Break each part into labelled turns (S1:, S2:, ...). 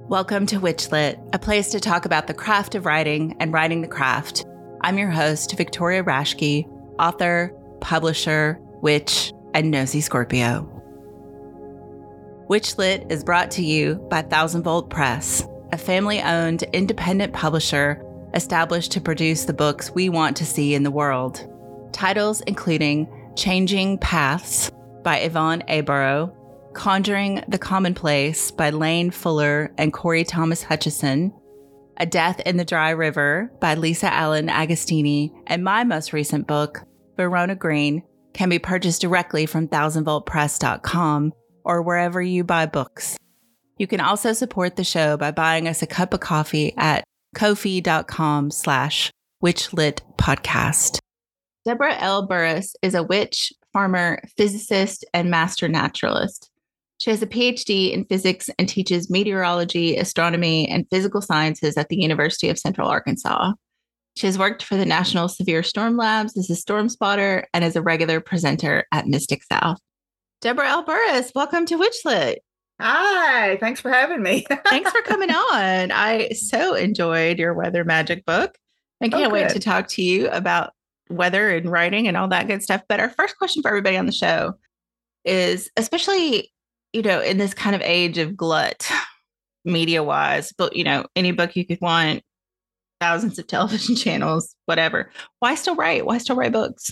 S1: Welcome to Witchlit, a place to talk about the craft of writing and writing the craft. I'm your host, Victoria Raschke, author, publisher, witch, and nosy Scorpio. Witchlit is brought to you by Thousand Volt Press, a family-owned independent publisher established to produce the books we want to see in the world. Titles including Changing Paths by Yvonne Abarrow, Conjuring the Commonplace by Lane Fuller and Corey Thomas Hutchison, A Death in the Dry River by Lisa Allen Agostini, and my most recent book, Verona Green, can be purchased directly from thousandvoltpress.com or wherever you buy books. You can also support the show by buying us a cup of coffee at ko-fi.com/witchlitpodcast. Deborah L. Burris is a witch, farmer, physicist, and master naturalist. She has a PhD in physics and teaches meteorology, astronomy, and physical sciences at the University of Central Arkansas. She has worked for the National Severe Storm Labs as a storm spotter and as a regular presenter at Mystic South. Deborah L. Burris, welcome to Witchlit.
S2: Hi, thanks for having me.
S1: Thanks for coming on. I so enjoyed your weather magic book. I can't wait to talk to you about weather and writing and all that good stuff. But our first question for everybody on the show is, especially, in this kind of age of glut, media-wise, but, any book you could want, thousands of television channels, whatever. Why still write? Why still write books?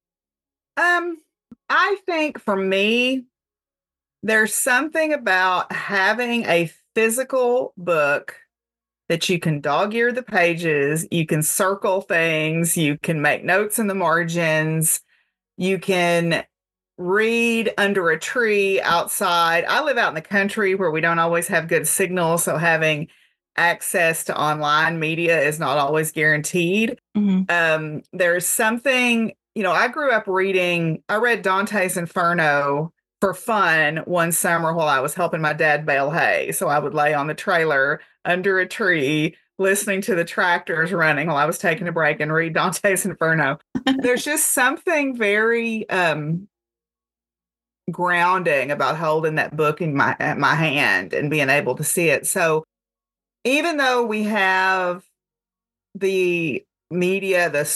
S2: I think for me, there's something about having a physical book that you can dog-ear the pages, you can circle things, you can make notes in the margins, you can read under a tree outside. I live out in the country where we don't always have good signal, so having access to online media is not always guaranteed.
S1: Mm-hmm.
S2: There's something, I grew up I read Dante's Inferno for fun one summer while I was helping my dad bale hay. So I would lay on the trailer under a tree, listening to the tractors running while I was taking a break and read Dante's Inferno. There's just something very grounding about holding that book in my hand and being able to see it. So even though we have the media, the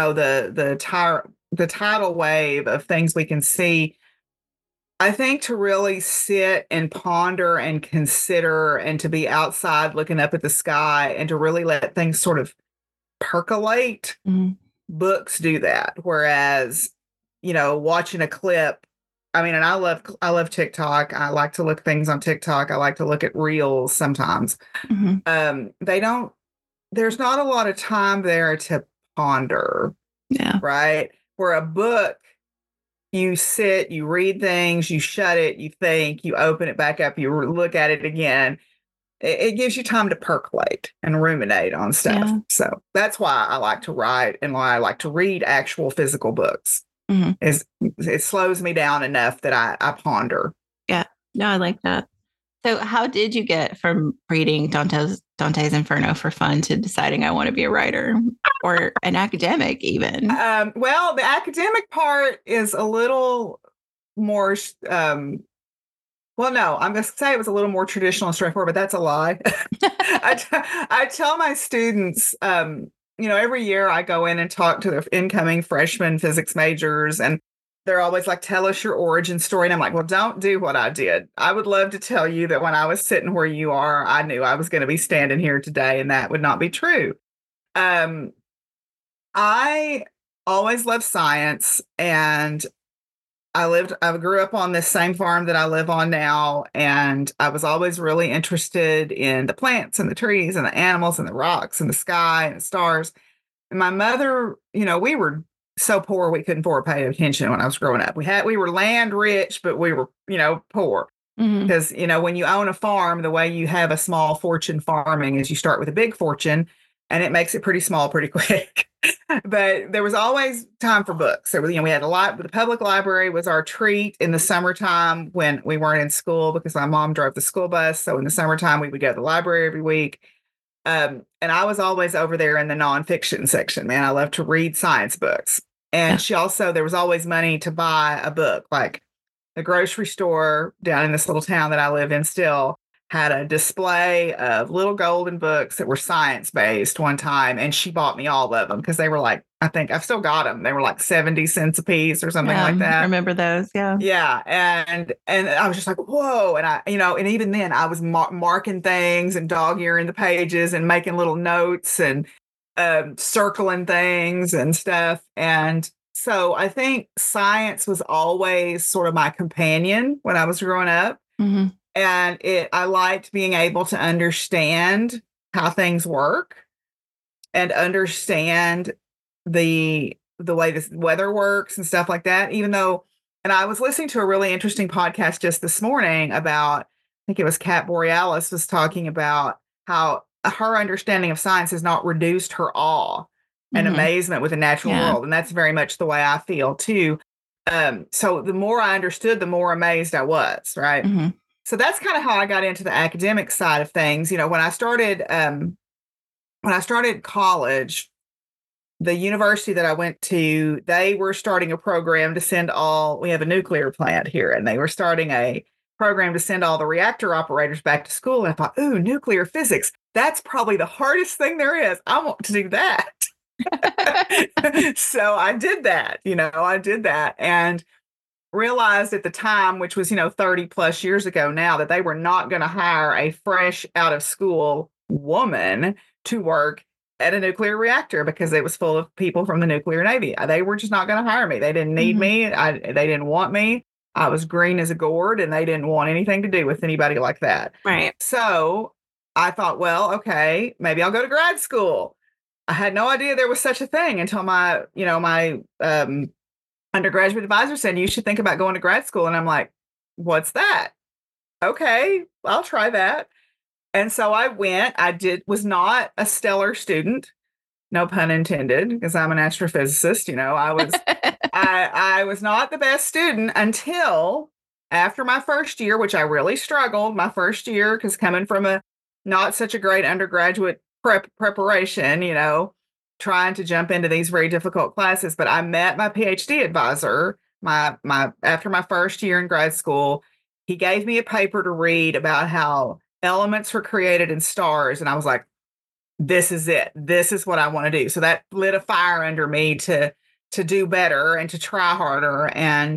S2: tidal wave of things we can see, I think to really sit and ponder and consider and to be outside looking up at the sky and to really let things sort of percolate, books do that. Whereas, watching a clip, and I love TikTok. I like to look things on TikTok. I like to look at reels sometimes.
S1: Mm-hmm.
S2: There's not a lot of time there to ponder.
S1: Yeah.
S2: Right. Where a book, you sit, you read things, you shut it, you think, you open it back up, you look at it again. It gives you time to percolate and ruminate on stuff. Yeah. So that's why I like to write and why I like to read actual physical books.
S1: Mm-hmm.
S2: It slows me down enough that I ponder.
S1: Yeah. No, I like that. So how did you get from reading Dante's Inferno for fun to deciding I want to be a writer or an academic even?
S2: Well, the academic part is a little more, I'm going to say it was a little more traditional and straightforward, but that's a lie. I tell my students, every year I go in and talk to the incoming freshman physics majors, and they're always like, tell us your origin story. And I'm like, well, don't do what I did. I would love to tell you that when I was sitting where you are, I knew I was going to be standing here today, and that would not be true. I always loved science, and I grew up on this same farm that I live on now. And I was always really interested in the plants and the trees and the animals and the rocks and the sky and the stars. And my mother, we were so poor we couldn't afford to pay attention when I was growing up. We were land rich, but we were, poor. Because, when you own a farm, the way you have a small fortune farming is you start with a big fortune, and it makes it pretty small pretty quick. But there was always time for books. So, we had a lot. The public library was our treat in the summertime when we weren't in school, because my mom drove the school bus. So in the summertime, we would go to the library every week. And I was always over there in the nonfiction section, man. I love to read science books. And there was always money to buy a book. Like the grocery store down in this little town that I live in still had a display of little golden books that were science-based one time, and she bought me all of them because they were like, I think I've still got them. They were like 70 cents a piece or something like that.
S1: Remember those? Yeah.
S2: Yeah. And I was just like, whoa. And and even then I was marking things and dog-earing the pages and making little notes and circling things and stuff. And so I think science was always sort of my companion when I was growing up.
S1: Mm-hmm.
S2: And I liked being able to understand how things work and understand the way this weather works and stuff like that. And I was listening to a really interesting podcast just this morning about, I think it was Kat Borealis was talking about how her understanding of science has not reduced her awe and amazement with the natural world. And that's very much the way I feel too. So the more I understood, the more amazed I was, right?
S1: Mm-hmm.
S2: So that's kind of how I got into the academic side of things. When I started college, the university that I went to, they were starting a program to send we have a nuclear plant here, and they were starting a program to send all the reactor operators back to school. And I thought, ooh, nuclear physics, that's probably the hardest thing there is. I want to do that. So I did that, and realized at the time, which was, 30 plus years ago now, that they were not going to hire a fresh out of school woman to work at a nuclear reactor because it was full of people from the nuclear Navy. They were just not going to hire me. They didn't need me. They didn't want me. I was green as a gourd, and they didn't want anything to do with anybody like that.
S1: Right.
S2: So I thought, well, okay, maybe I'll go to grad school. I had no idea there was such a thing until my undergraduate advisor said, you should think about going to grad school. And I'm like, what's that? Okay, I'll try that. And so I went. Was not a stellar student, no pun intended, because I'm an astrophysicist. I was not the best student until after my first year, which I really struggled my first year, because coming from a not such a great undergraduate preparation, trying to jump into these very difficult classes. But I met my PhD advisor after my first year in grad school. He gave me a paper to read about how elements were created in stars. And I was like, this is it. This is what I want to do. So that lit a fire under me to do better and to try harder. And,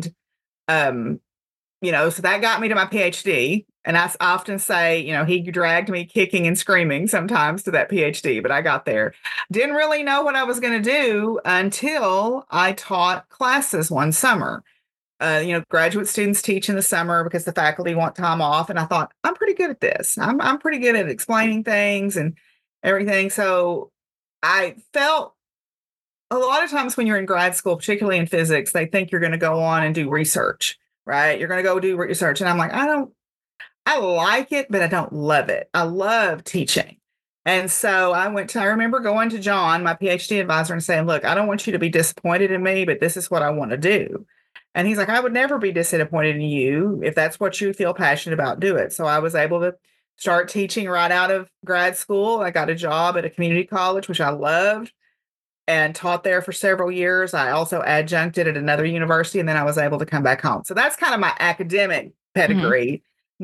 S2: so that got me to my PhD. And I often say, he dragged me kicking and screaming sometimes to that PhD, but I got there. Didn't really know what I was going to do until I taught classes one summer. Graduate students teach in the summer because the faculty want time off. And I thought, I'm pretty good at this. I'm pretty good at explaining things and everything. So I felt a lot of times when you're in grad school, particularly in physics, they think you're going to go on and do research, right? You're going to go do research. And I'm like, I like it, but I don't love it. I love teaching. And so I remember going to John, my PhD advisor, and saying, look, I don't want you to be disappointed in me, but this is what I want to do. And he's like, I would never be disappointed in you. If that's what you feel passionate about, do it. So I was able to start teaching right out of grad school. I got a job at a community college, which I loved, and taught there for several years. I also adjuncted at another university, and then I was able to come back home. So that's kind of my academic pedigree.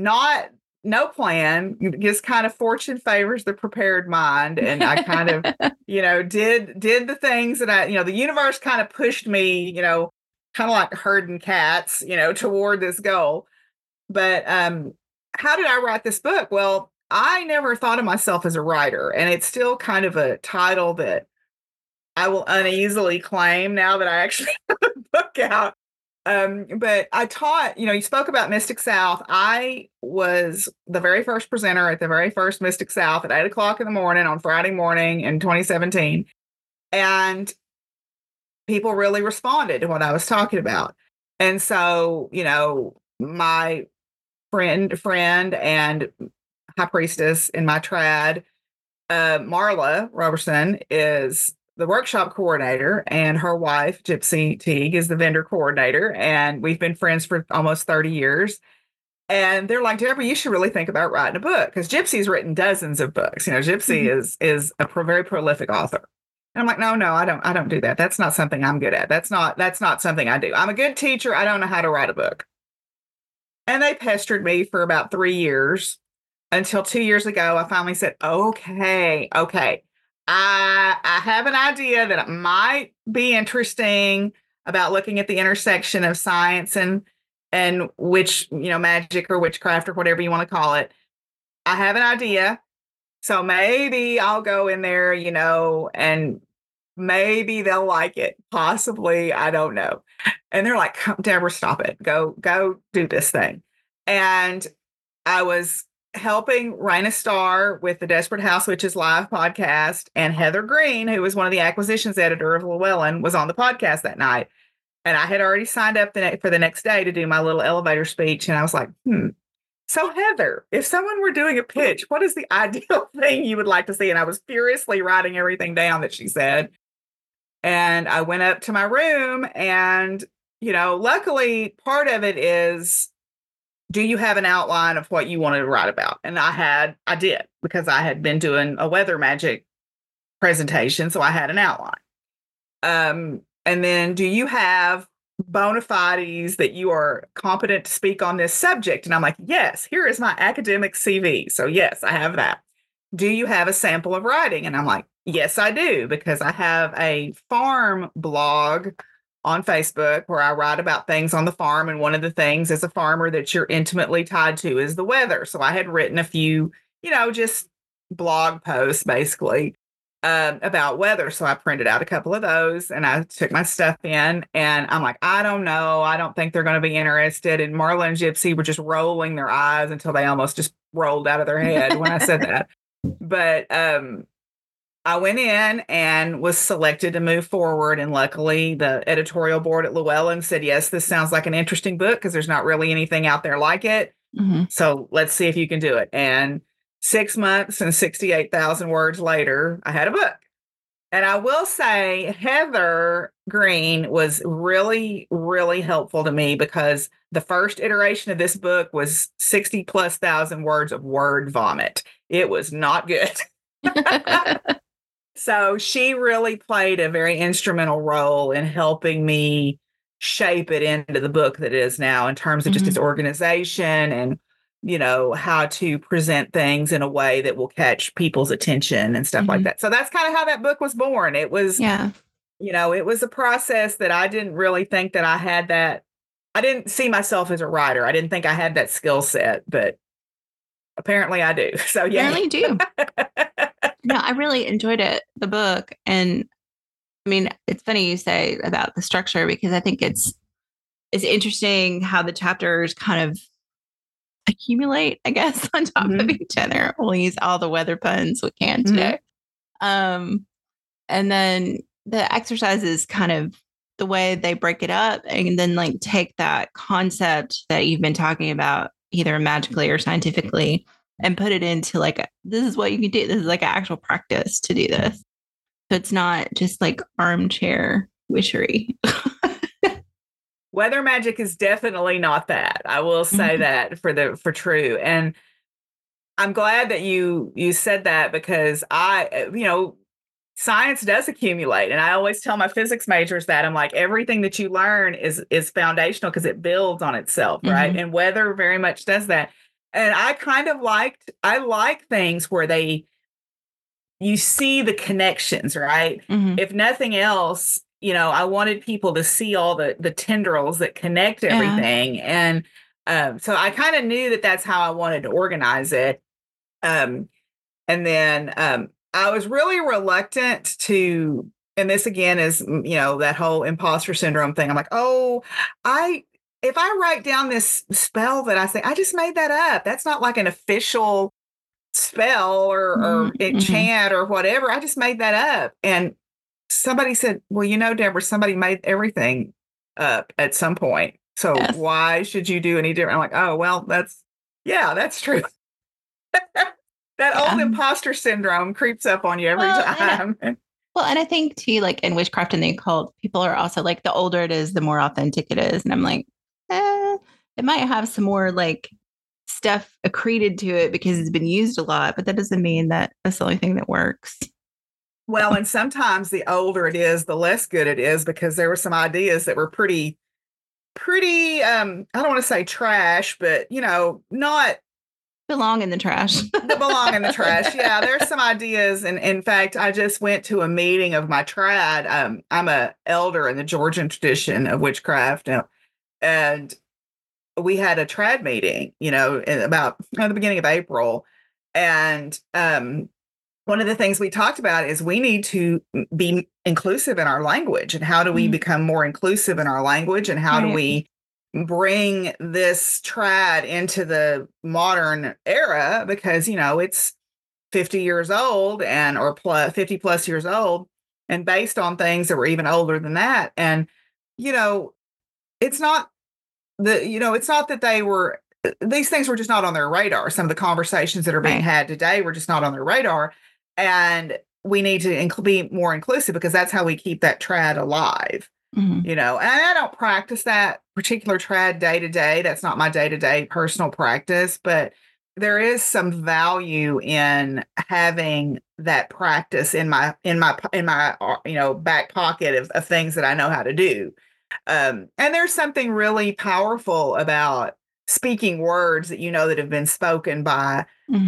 S2: No plan, just kind of fortune favors the prepared mind. And I kind of, did the things that the universe kind of pushed me, kind of like herding cats, toward this goal. But how did I write this book? Well, I never thought of myself as a writer, and it's still kind of a title that I will uneasily claim now that I actually have a book out. But I taught, you spoke about Mystic South. I was the very first presenter at the very first Mystic South at 8:00 in the morning on Friday morning in 2017. And people really responded to what I was talking about. And so, my friend and high priestess in my trad, Marla Robertson, is the workshop coordinator, and her wife, Gypsy Teague, is the vendor coordinator. And we've been friends for almost 30 years. And they're like, Deborah, you should really think about writing a book, because Gypsy's written dozens of books. Gypsy is a very prolific author. And I'm like, no, I don't do that. That's not something I'm good at. That's not something I do. I'm a good teacher. I don't know how to write a book. And they pestered me for about 3 years until 2 years ago, I finally said, okay. I have an idea that it might be interesting about looking at the intersection of science and magic or witchcraft or whatever you want to call it. I have an idea. So maybe I'll go in there, and maybe they'll like it. Possibly. I don't know. And they're like, Deborah, stop it. Go do this thing. And I was helping Raina Starr with the Desperate House Witches Live podcast, and Heather Green, who was one of the acquisitions editor of Llewellyn, was on the podcast that night. And I had already signed up for the next day to do my little elevator speech. And I was like, so Heather, if someone were doing a pitch, what is the ideal thing you would like to see? And I was furiously writing everything down that she said. And I went up to my room and, luckily part of it is, do you have an outline of what you wanted to write about? And I did, because I had been doing a weather magic presentation. So I had an outline. And then, do you have bona fides that you are competent to speak on this subject? And I'm like, yes, here is my academic CV. So yes, I have that. Do you have a sample of writing? And I'm like, yes, I do, because I have a farm blog on Facebook where I write about things on the farm. And one of the things as a farmer that you're intimately tied to is the weather. So I had written a few, just blog posts basically about weather. So I printed out a couple of those and I took my stuff in, and I'm like, I don't know. I don't think they're going to be interested. And Marla and Gypsy were just rolling their eyes until they almost just rolled out of their head when I said that. But I went in and was selected to move forward. And luckily, the editorial board at Llewellyn said, yes, this sounds like an interesting book because there's not really anything out there like it.
S1: Mm-hmm.
S2: So let's see if you can do it. And 6 months and 68,000 words later, I had a book. And I will say Heather Green was really, really helpful to me, because the first iteration of this book was 60,000+ words of word vomit. It was not good. So she really played a very instrumental role in helping me shape it into the book that it is now, in terms of just its organization and, how to present things in a way that will catch people's attention and stuff like that. So that's kind of how that book was born. It was, it was a process that I didn't really think that I had that. I didn't see myself as a writer. I didn't think I had that skill set, but apparently I do. So yeah.
S1: Apparently you do. No, I really enjoyed it, the book. And I mean, it's funny you say about the structure, because I think it's interesting how the chapters kind of accumulate, I guess, on top of each other. We'll use all the weather puns we can today. And then the exercises, kind of the way they break it up, and then like take that concept that you've been talking about, either magically or scientifically, and put it into like, this is what you can do. This is like an actual practice to do this. So it's not just like armchair witchery.
S2: Weather magic is definitely not that. I will say that for true. And I'm glad that you said that, because science does accumulate. And I always tell my physics majors that I'm like, everything that you learn is foundational because it builds on itself. Right. And weather very much does that. And I kind of like things where you see the connections, right? If nothing else, I wanted people to see all the tendrils that connect everything. And so I kind of knew that that's how I wanted to organize it. And then I was really reluctant to, and this again is, that whole imposter syndrome thing. I'm like, if I write down this spell that I say, I just made that up. That's not like an official spell or enchant or whatever. I just made that up. And somebody said, well, Deborah, somebody made everything up at some point. So why should you do any different? I'm like, oh, well, that's true. That old imposter syndrome creeps up on you every time.
S1: Well, and I think too, like in witchcraft and the occult, people are also like, the older it is, the more authentic it is. And I'm like, it might have some more like stuff accreted to it because it's been used a lot, but that doesn't mean that that's the only thing that works.
S2: Well, and sometimes the older it is, the less good it is, because there were some ideas that were pretty, I don't want to say trash, but, not
S1: belong in the trash.
S2: That belong in the trash. Yeah, there's some ideas. And in fact, I just went to a meeting of my trad. I'm a elder in the Georgian tradition of witchcraft. And we had a trad meeting, in about the beginning of April. And one of the things we talked about is we need to be inclusive in our language. And how do we become more inclusive in our language? And how do we bring this trad into the modern era? Because, it's 50 years old or 50 plus years old, and based on things that were even older than that. And, it's not it's not that these things were just not on their radar. Some of the conversations that are being had today were just not on their radar. And we need to be more inclusive, because that's how we keep that trad alive. And I don't practice that particular trad day to day. That's not my day to day personal practice, but there is some value in having that practice in my back pocket of things that I know how to do. And there's something really powerful about speaking words that that have been spoken by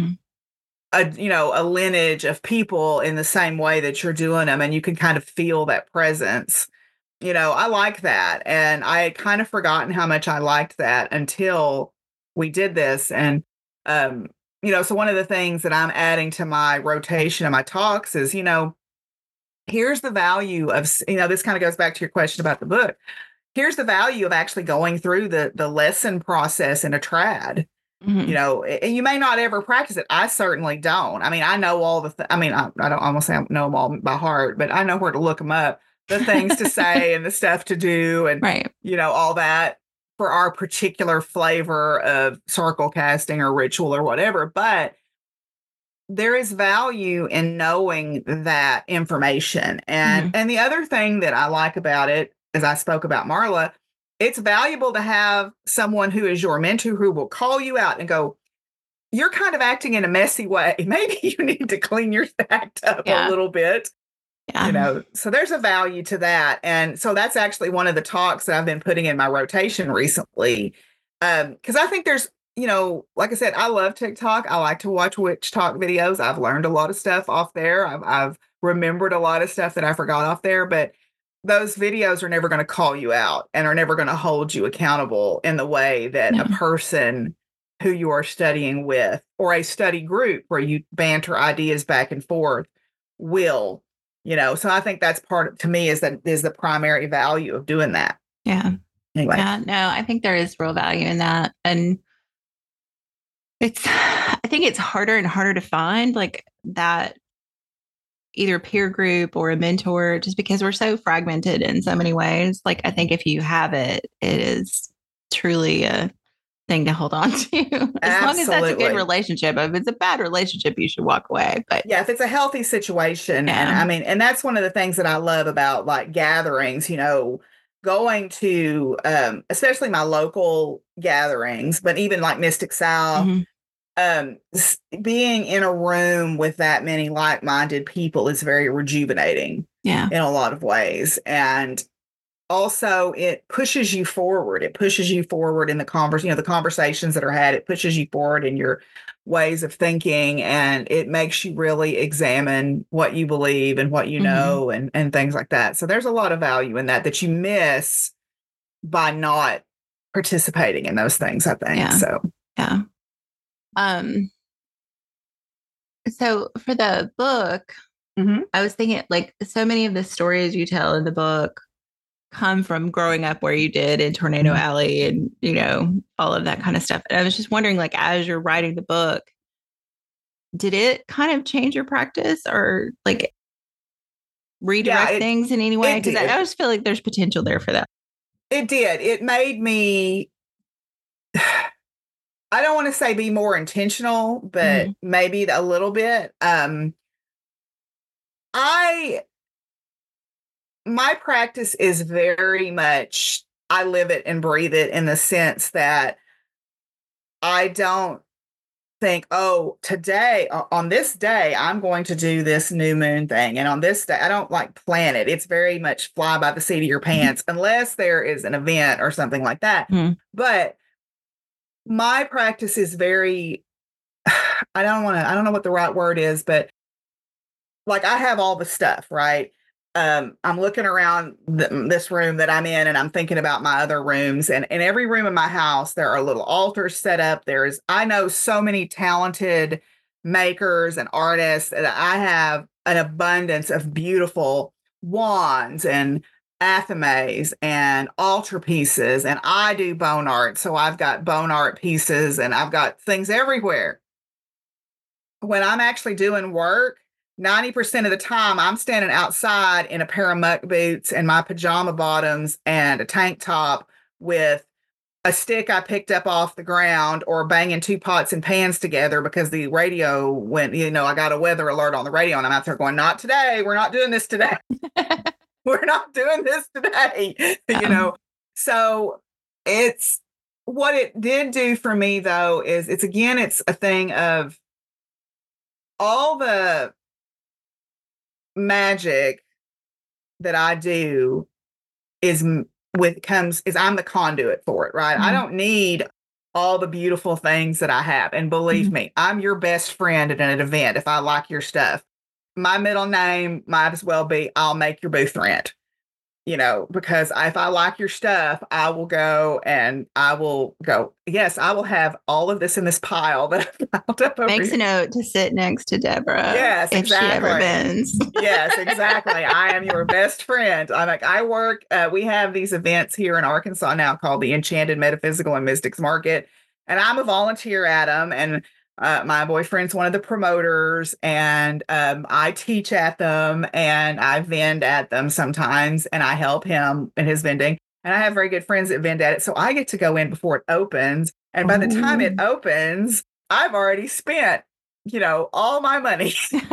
S2: a lineage of people in the same way that you're doing them, and you can kind of feel that presence. I like that. And I had kind of forgotten how much I liked that until we did this. And, so one of the things that I'm adding to my rotation of my talks is, here's the value of, this kind of goes back to your question about the book. Here's the value of actually going through the lesson process in a trad. You may not ever practice it. I certainly don't. I mean, I know all the, I don't almost say I know them all by heart, but I know where to look them up, the things to say and the stuff to do and, all that for our particular flavor of circle casting or ritual or whatever. But there is value in knowing that information. And the other thing that I like about it, as I spoke about Marla, it's valuable to have someone who is your mentor who will call you out and go, you're kind of acting in a messy way. Maybe you need to clean your act up a little bit. So there's a value to that. And so that's actually one of the talks that I've been putting in my rotation recently. Because I think there's, like I said, I love TikTok. I like to watch witch talk videos. I've learned a lot of stuff off there. I've remembered a lot of stuff that I forgot off there, but those videos are never going to call you out and are never going to hold you accountable in the way that a person who you are studying with or a study group where you banter ideas back and forth will. So I think that's to me is the primary value of doing that.
S1: Yeah.
S2: Anyway.
S1: Yeah, no, I think there is real value in that. And I think it's harder and harder to find like that either peer group or a mentor, just because we're so fragmented in so many ways. Like, I think if you have it, it is truly a thing to hold on to. As long as that's a good relationship. If it's a bad relationship, you should walk away. But
S2: yeah, if it's a healthy situation. And and that's one of the things that I love about like gatherings, going to especially my local gatherings, but even like Mystic South, being in a room with that many like-minded people is very rejuvenating in a lot of ways. And also it pushes you forward. It pushes you forward in the the conversations that are had. It pushes you forward in your ways of thinking, and it makes you really examine what you believe and what you know and things like that. So there's a lot of value in that you miss by not participating in those things, I think.
S1: Yeah.
S2: So,
S1: yeah. So for the book, I was thinking like so many of the stories you tell in the book come from growing up where you did in Tornado Alley and, all of that kind of stuff. And I was just wondering, like, as you're writing the book, did it kind of change your practice or like redirect things in any way? Because I always feel like there's potential there for that.
S2: It did. It made me, I don't want to say be more intentional, but maybe a little bit. My practice is very much, I live it and breathe it in the sense that I don't think, oh, today, on this day, I'm going to do this new moon thing. And on this day, I don't like plan it. It's very much fly by the seat of your pants, unless there is an event or something like that. But my practice is very I don't know what the right word is, but like I have all the stuff, right? I'm looking around this room that I'm in and I'm thinking about my other rooms. And in every room in my house, there are little altars set up. I know so many talented makers and artists that I have an abundance of beautiful wands and athames and altar pieces. And I do bone art. So I've got bone art pieces and I've got things everywhere. When I'm actually doing work, 90% of the time I'm standing outside in a pair of muck boots and my pajama bottoms and a tank top with a stick I picked up off the ground or banging two pots and pans together because the radio went, I got a weather alert on the radio and I'm out there going, not today. We're not doing this today. We're not doing this today. So it's what it did do for me though, is it's a thing of all the magic that I do is I'm the conduit for it, right? Mm-hmm. I don't need all the beautiful things that I have. And believe me, I'm your best friend at an event if I like your stuff. My middle name might as well be I'll make your booth rent. Because if I like your stuff, I will go, yes, I will have all of this in this pile that I've piled up over
S1: Makes a note to sit next to Deborah.
S2: Yes,
S1: if
S2: exactly.
S1: She ever bends.
S2: Yes, exactly. I am your best friend. We have these events here in Arkansas now called the Enchanted Metaphysical and Mystics Market, and I'm a volunteer at them, and my boyfriend's one of the promoters, and I teach at them and I vend at them sometimes, and I help him in his vending. And I have very good friends that vend at it. So I get to go in before it opens. And by the time it opens, I've already spent, all my money.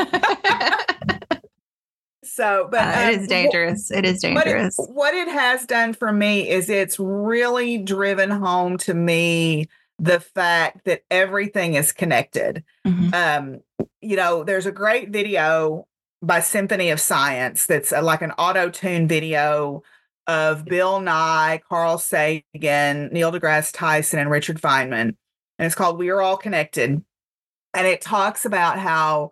S2: So, but
S1: it is dangerous. It is dangerous.
S2: What it has done for me is it's really driven home to me the fact that everything is connected. Mm-hmm. There's a great video by Symphony of Science that's like an auto-tune video of Bill Nye, Carl Sagan, Neil deGrasse Tyson, and Richard Feynman. And it's called We Are All Connected. And it talks about how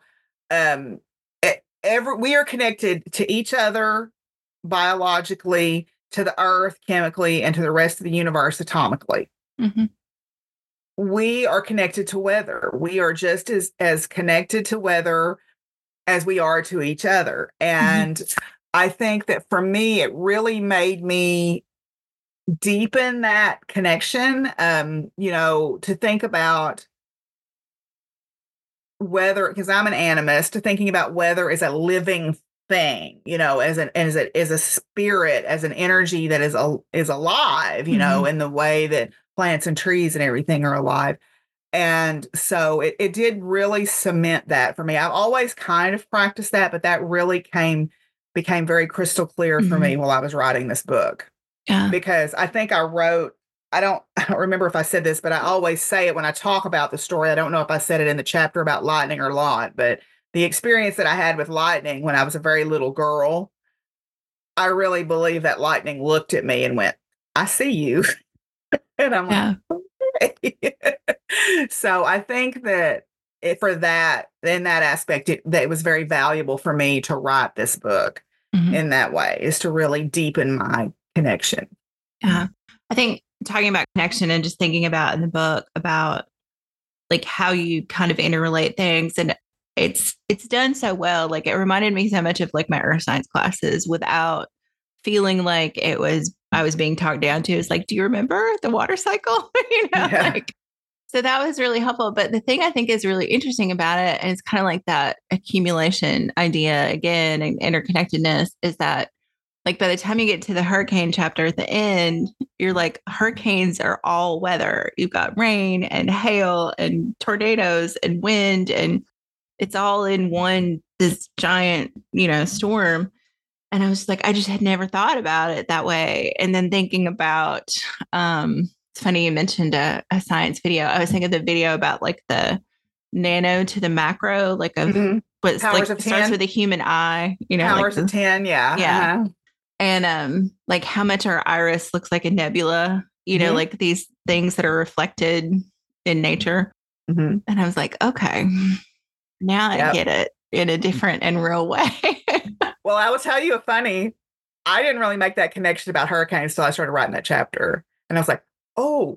S2: we are connected to each other biologically, to the earth chemically, and to the rest of the universe atomically. Mm-hmm. We are connected to weather. We are just as connected to weather as we are to each other. And mm-hmm. I think that for me, it really made me deepen that connection, to think about weather, because I'm an animist, to thinking about weather as a living thing, as a spirit, as an energy that is alive, mm-hmm. in the way that plants and trees and everything are alive. And so it did really cement that for me. I've always kind of practiced that, but that really became very crystal clear for mm-hmm. me while I was writing this book. Yeah. Because I think I don't remember if I said this, but I always say it when I talk about the story. I don't know if I said it in the chapter about lightning or not, but the experience that I had with lightning when I was a very little girl, I really believe that lightning looked at me and went, I see you. And I'm like, okay. So I think that in that aspect, that it was very valuable for me to write this book mm-hmm. in that way, is to really deepen my connection.
S1: Yeah. I think talking about connection and just thinking about in the book about like how you kind of interrelate things, and it's done so well. Like it reminded me so much of like my earth science classes without feeling like I was being talked down to. It's like, do you remember the water cycle?
S2: Yeah.
S1: So that was really helpful. But the thing I think is really interesting about it, and it's kind of like that accumulation idea again, and interconnectedness, is that like by the time you get to the hurricane chapter at the end, you're like, hurricanes are all weather. You've got rain and hail and tornadoes and wind, and it's all in this giant, storm. And I was like, I just had never thought about it that way. And then thinking about, it's funny you mentioned a science video. I was thinking of the video about like the nano to the macro, like of mm-hmm. what's
S2: Powers
S1: like
S2: of
S1: starts
S2: 10.
S1: with the human eye,
S2: Powers
S1: like
S2: of 10. Yeah.
S1: Yeah.
S2: Uh-huh.
S1: And like how much our iris looks like a nebula, mm-hmm. like these things that are reflected in nature.
S2: Mm-hmm.
S1: And I was like, okay, now I get it in a different and real way.
S2: Well, I will tell you a funny, I didn't really make that connection about hurricanes until I started writing that chapter. And I was like, oh.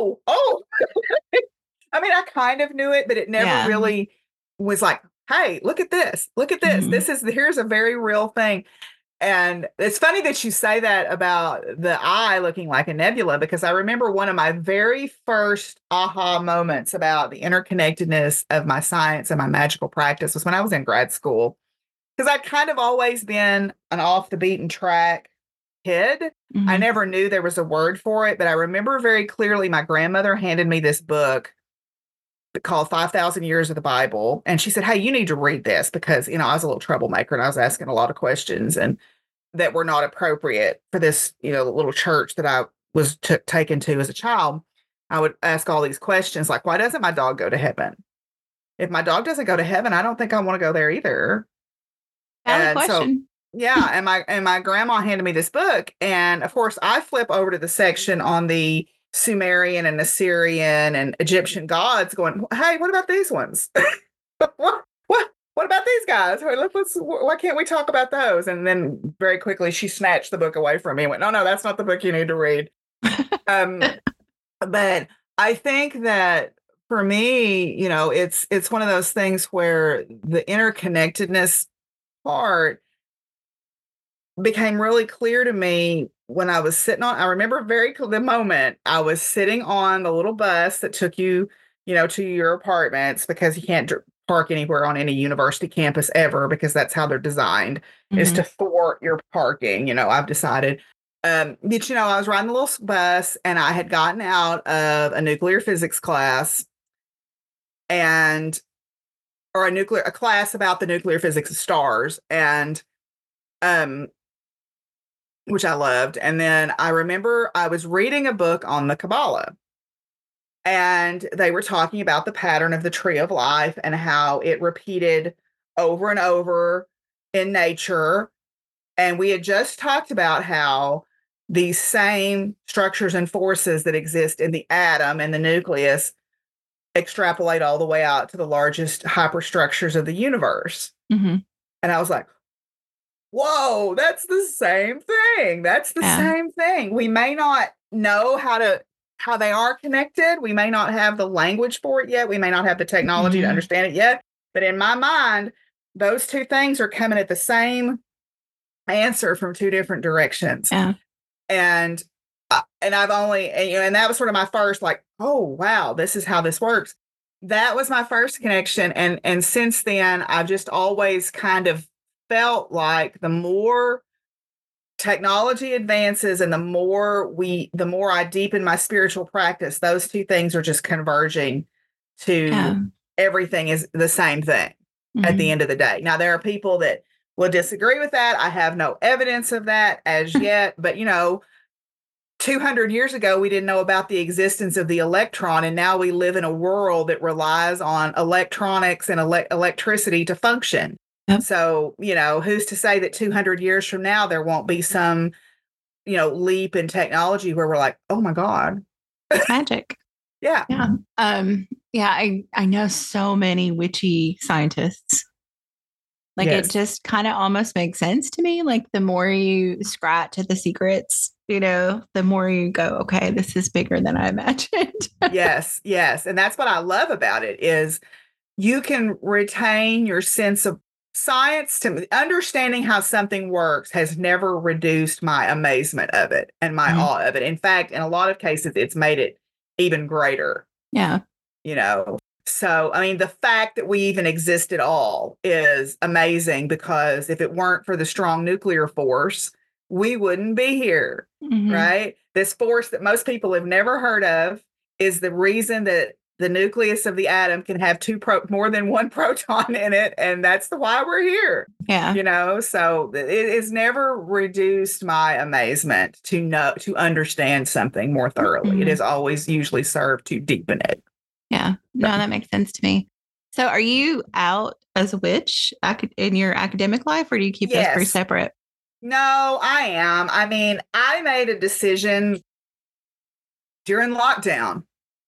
S2: I mean, I kind of knew it, but it never really was like, hey, look at this. Look at this.
S1: Mm-hmm.
S2: Here's a very real thing. And it's funny that you say that about the eye looking like a nebula, because I remember one of my very first aha moments about the interconnectedness of my science and my magical practice was when I was in grad school. Because I'd kind of always been an off the beaten track kid.
S1: Mm-hmm.
S2: I never knew there was a word for it, but I remember very clearly my grandmother handed me this book called 5,000 Years of the Bible. And she said, hey, you need to read this because, I was a little troublemaker and I was asking a lot of questions and that were not appropriate for this, little church that I was taken to as a child. I would ask all these questions like, why doesn't my dog go to heaven? If my dog doesn't go to heaven, I don't think I want to go there either.
S1: Valid question.
S2: So, yeah. And my grandma handed me this book. And of course, I flip over to the section on the Sumerian and Assyrian and Egyptian gods going, hey, what about these ones? What about these guys? Why can't we talk about those? And then very quickly she snatched the book away from me and went, no, that's not the book you need to read. But I think that for me, it's one of those things where the interconnectedness part became really clear to me when I was I remember the moment I was sitting on the little bus that took you, to your apartments, because you can't park anywhere on any university campus ever, because that's how they're designed, is to thwart your parking. I've decided. But, I was riding the little bus and I had gotten out of a nuclear physics class or a class about the nuclear physics of stars, and which I loved. And then I remember I was reading a book on the Kabbalah, and they were talking about the pattern of the tree of life and how it repeated over and over in nature. And we had just talked about how these same structures and forces that exist in the atom and the nucleus extrapolate all the way out to the largest hyperstructures of the universe.
S1: Mm-hmm.
S2: And I was like, whoa, that's the same thing. That's the same thing. We may not know how they are connected. We may not have the language for it yet. We may not have the technology to understand it yet. But in my mind, those two things are coming at the same answer from two different directions.
S1: Yeah.
S2: And I've only, and that was sort of my first, like, oh, wow, this is how this works. That was my first connection. And since then, I've just always kind of felt like the more technology advances and the more I deepen my spiritual practice, those two things are just converging to everything is the same thing at the end of the day. Now, there are people that will disagree with that. I have no evidence of that as yet, but 200 years ago, we didn't know about the existence of the electron, and now we live in a world that relies on electronics and electricity to function.
S1: Yep.
S2: So, who's to say that 200 years from now, there won't be some, leap in technology where we're like, oh my God.
S1: It's magic.
S2: Yeah.
S1: I know so many witchy scientists. Like, it just kind of almost makes sense to me. Like, the more you scratch at the secrets, the more you go, okay, this is bigger than I imagined.
S2: Yes. And that's what I love about it is you can retain your sense of science. To understanding how something works has never reduced my amazement of it and my awe of it. In fact, in a lot of cases, it's made it even greater.
S1: Yeah.
S2: So, I mean, the fact that we even exist at all is amazing, because if it weren't for the strong nuclear force, we wouldn't be here, right? This force that most people have never heard of is the reason that the nucleus of the atom can have more than one proton in it. And that's why we're here.
S1: Yeah.
S2: So it has never reduced my amazement to understand something more thoroughly. It has always usually served to deepen it.
S1: Yeah. No, that makes sense to me. So are you out as a witch in your academic life, or do you keep those pretty separate?
S2: No, I am. I mean, I made a decision during lockdown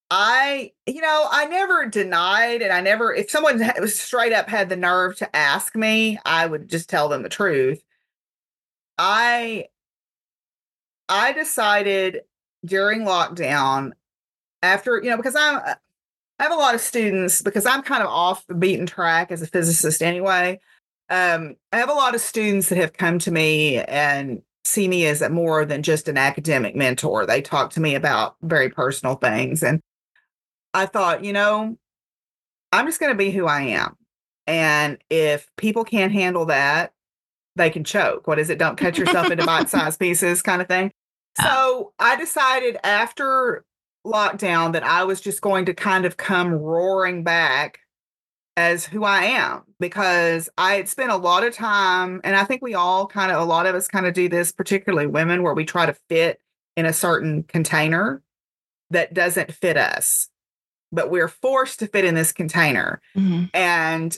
S2: I never denied, and I never, if someone was straight up had the nerve to ask me, I would just tell them the truth. I I decided during lockdown after, because I have a lot of students because I'm kind of off the beaten track as a physicist anyway. I have a lot of students that have come to me and see me as more than just an academic mentor. They talk to me about very personal things. And I thought, I'm just going to be who I am. And if people can't handle that, they can choke. What is it? Don't cut yourself into bite-sized pieces kind of thing. So I decided after lockdown that I was just going to kind of come roaring back as who I am because I had spent a lot of time, and I think a lot of us kind of do this, particularly women, where we try to fit in a certain container that doesn't fit us, but we're forced to fit in this container.
S1: Mm-hmm.
S2: And,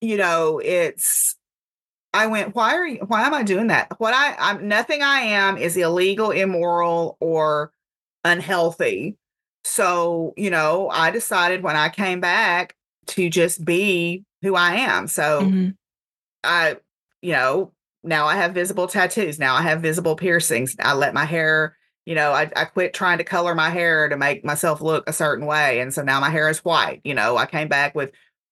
S2: I went, why am I doing that? Nothing I am is illegal, immoral, or unhealthy. So, I decided when I came back to just be who I am. So
S1: Mm-hmm.
S2: I, now I have visible tattoos. Now I have visible piercings. I let my hair, I quit trying to color my hair to make myself look a certain way. And so now my hair is white. I came back with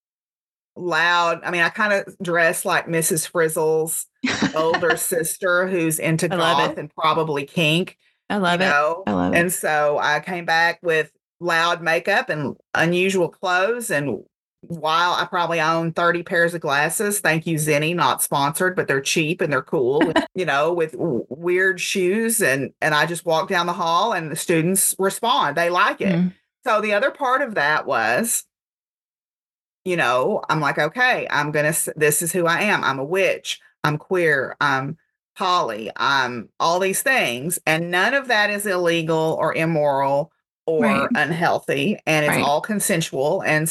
S2: I kind of dress like Mrs. Frizzle's older sister who's into goth and probably kink.
S1: I love it. I love it.
S2: And so I came back with loud makeup and unusual clothes. And while I probably own 30 pairs of glasses, thank you, Zenni, not sponsored, but they're cheap and they're cool, with weird shoes. And I just walk down the hall and the students respond. They like it. Mm. So the other part of that was, I'm like, okay, this is who I am. I'm a witch. I'm queer. I'm poly. I'm all these things. And none of that is illegal or immoral or unhealthy. And it's all consensual. And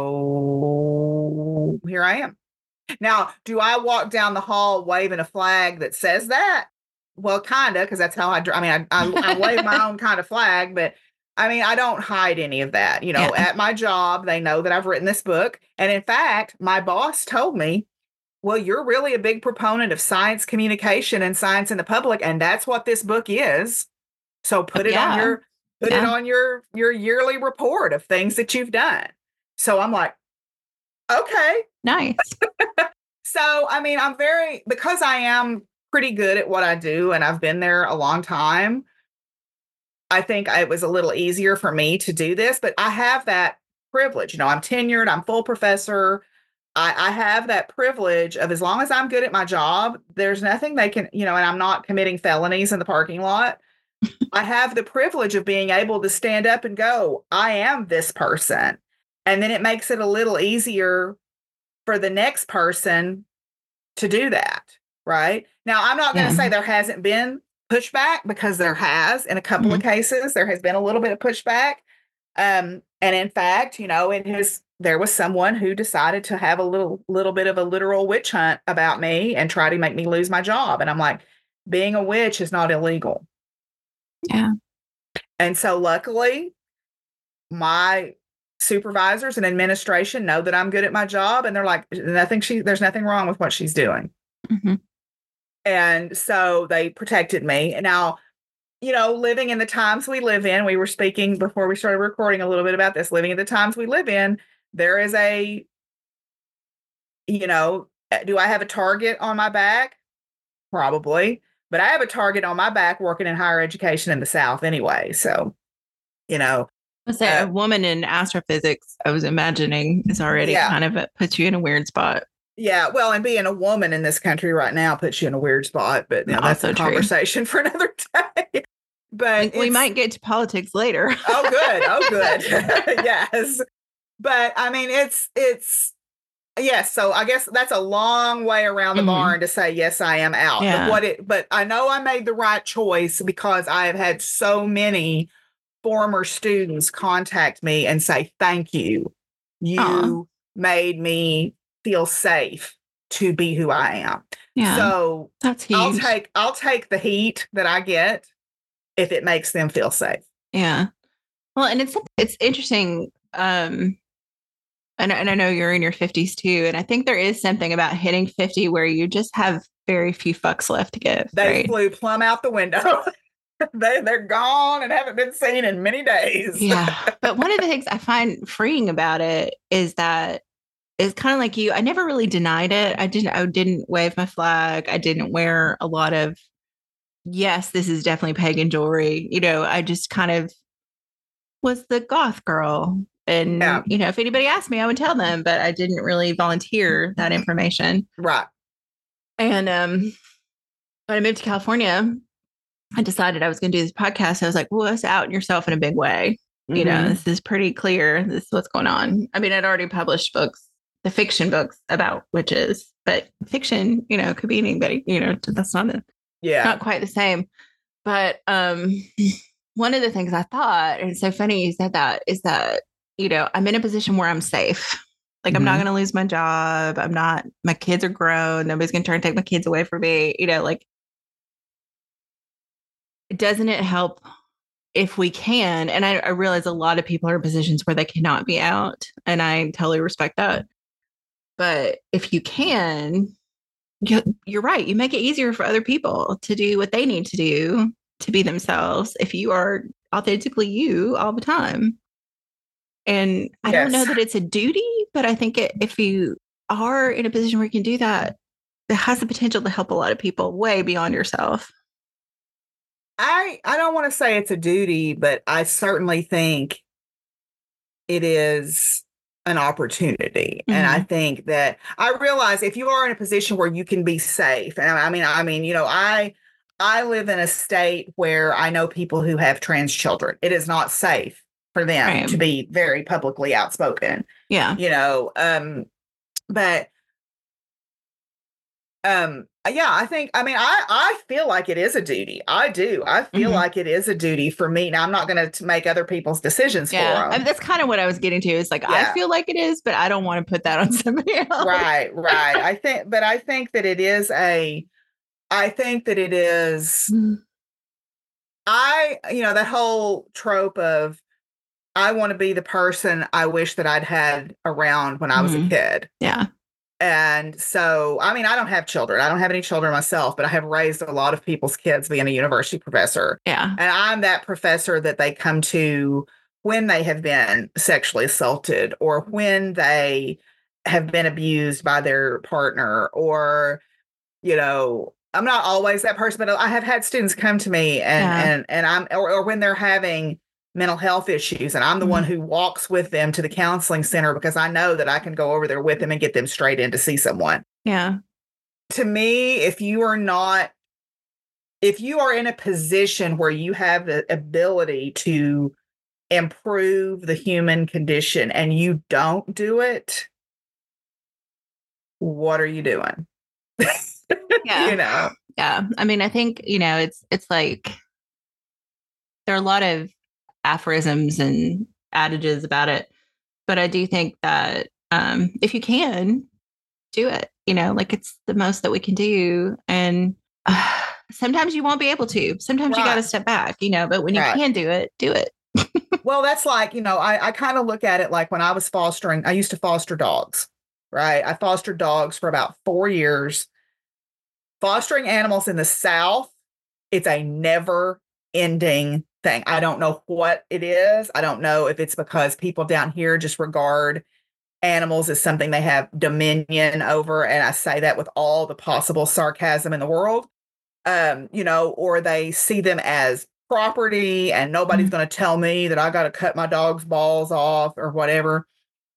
S2: so here I am. Now, do I walk down the hall waving a flag that says that? Well, kind of, because that's how I wave my own kind of flag, but I don't hide any of that. At my job, they know that I've written this book. And in fact, my boss told me, well, you're really a big proponent of science communication and science in the public. And that's what this book is. So put it on your yearly report of things that you've done. So I'm like, okay.
S1: Nice.
S2: So, because I am pretty good at what I do and I've been there a long time, I think it was a little easier for me to do this, but I have that privilege. I'm tenured, I'm full professor. I have that privilege of, as long as I'm good at my job, there's nothing they can, and I'm not committing felonies in the parking lot. I have the privilege of being able to stand up and go, I am this person. And then it makes it a little easier for the next person to do that. Right. Now, I'm not going to say there hasn't been pushback, because there has. In a couple of cases, there has been a little bit of pushback. And in fact, there was someone who decided to have a little bit of a literal witch hunt about me and try to make me lose my job. And I'm like, being a witch is not illegal.
S1: Yeah.
S2: And so luckily, my supervisors and administration know that I'm good at my job. And they're like, there's nothing wrong with what she's doing.
S1: Mm-hmm.
S2: And so they protected me. And now, living in the times we live in, we were speaking before we started recording a little bit about this, living in the times we live in, there is do I have a target on my back? Probably. But I have a target on my back working in higher education in the South anyway. So,
S1: I say a woman in astrophysics, I was imagining, is already kind of puts you in a weird spot.
S2: Yeah, well, and being a woman in this country right now puts you in a weird spot, but that's a conversation for another day. But
S1: we might get to politics later.
S2: Oh, good. Yes. But it's yes. So I guess that's a long way around the barn to say, yes, I am out.
S1: Yeah.
S2: But I know I made the right choice, because I have had so many former students contact me and say, thank you. You made me feel safe to be who I am.
S1: Yeah.
S2: So
S1: that's huge.
S2: I'll take the heat that I get if it makes them feel safe.
S1: Yeah. Well, and it's interesting. And I know you're in your 50s too. And I think there is something about hitting 50 where you just have very few fucks left to give.
S2: They
S1: right?
S2: flew plumb out the window. They're gone and haven't been seen in many days.
S1: Yeah. But one of the things I find freeing about it is that it's kind of like you. I never really denied it. I didn't wave my flag. I didn't wear a lot of, yes, this is definitely pagan jewelry. I just kind of was the goth girl.
S2: Yeah.
S1: And, if anybody asked me, I would tell them, but I didn't really volunteer that information.
S2: Right.
S1: And when I moved to California, I decided I was going to do this podcast. I was like, well, let's out yourself in a big way.
S2: Mm-hmm.
S1: This is pretty clear. This is what's going on. I mean, I'd already published books, the fiction books about witches, but fiction, could be anybody, that's not quite the same. But one of the things I thought, and it's so funny you said that, is that, I'm in a position where I'm safe. Like, I'm not going to lose my job. My kids are grown. Nobody's going to try and take my kids away from me. Doesn't it help if we can? And I realize a lot of people are in positions where they cannot be out, and I totally respect that. But if you can, you're right. You make it easier for other people to do what they need to do to be themselves if you are authentically you all the time. And I don't know that it's a duty, but I think if you are in a position where you can do that, it has the potential to help a lot of people way beyond yourself.
S2: I don't want to say it's a duty, but I certainly think it is an opportunity. Mm-hmm. And I think that I realize if you are in a position where you can be safe, and I mean, I live in a state where I know people who have trans children. It is not safe for them to be very publicly outspoken.
S1: Yeah.
S2: But yeah, I feel like it is a duty. I do. I feel like it is a duty for me. Now, I'm not going to make other people's decisions for them.
S1: I mean, that's kind of what I was getting to. It's like, I feel like it is, but I don't want to put that on somebody else.
S2: Right. I think that it is that whole trope of, I want to be the person I wish that I'd had around when I was a kid.
S1: Yeah.
S2: And so, I mean, I don't have children. I don't have any children myself, but I have raised a lot of people's kids being a university professor.
S1: Yeah.
S2: And I'm that professor that they come to when they have been sexually assaulted or when they have been abused by their partner, or, I'm not always that person, but I have had students come to me and I'm, or when they're having mental health issues, and I'm the one who walks with them to the counseling center because I know that I can go over there with them and get them straight in to see someone.
S1: Yeah.
S2: To me, if you are in a position where you have the ability to improve the human condition and you don't do it, what are you doing?
S1: Yeah. Yeah. I mean, I think, it's like there are a lot of aphorisms and adages about it, but I do think that if you can do it, like it's the most that we can do. And sometimes you won't be able to. Sometimes you got to step back, but when you can do it, do it.
S2: Well, that's like, I kind of look at it like when I was fostering, I used to foster dogs, right? I fostered dogs for about 4 years. Fostering animals in the South, it's a never ending thing. I don't know what it is. I don't know if it's because people down here just regard animals as something they have dominion over. And I say that with all the possible sarcasm in the world, or they see them as property and nobody's going to tell me that I got to cut my dog's balls off or whatever.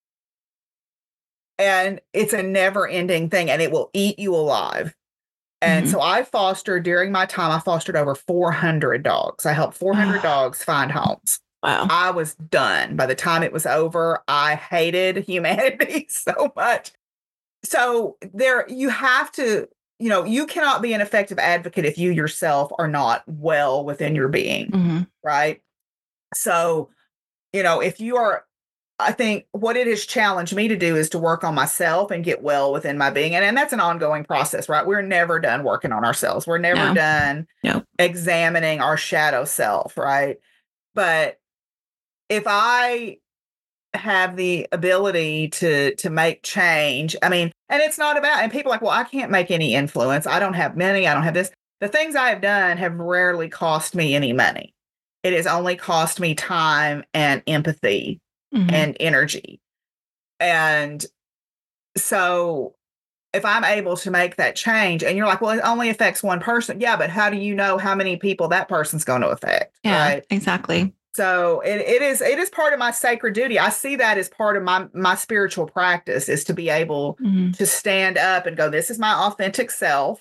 S2: And it's a never ending thing, and it will eat you alive. And so during my time, I fostered over 400 dogs. I helped 400 dogs find homes.
S1: Wow.
S2: I was done. By the time it was over, I hated humanity so much. So you have to, you cannot be an effective advocate if you yourself are not well within your being, right? So, if you are, I think what it has challenged me to do is to work on myself and get well within my being. And that's an ongoing process, right? We're never done working on ourselves. We're never done examining our shadow self, right? But if I have the ability to make change, I mean, and it's not about, and people are like, well, I can't make any influence. I don't have money. I don't have this. The things I have done have rarely cost me any money. It has only cost me time and empathy and energy. And so if I'm able to make that change, and you're like, well, it only affects one person. Yeah, but how do you know how many people that person's going to affect?
S1: Yeah,
S2: right?
S1: Exactly.
S2: So it is part of my sacred duty. I see that as part of my spiritual practice, is to be able to stand up and go, this is my authentic self.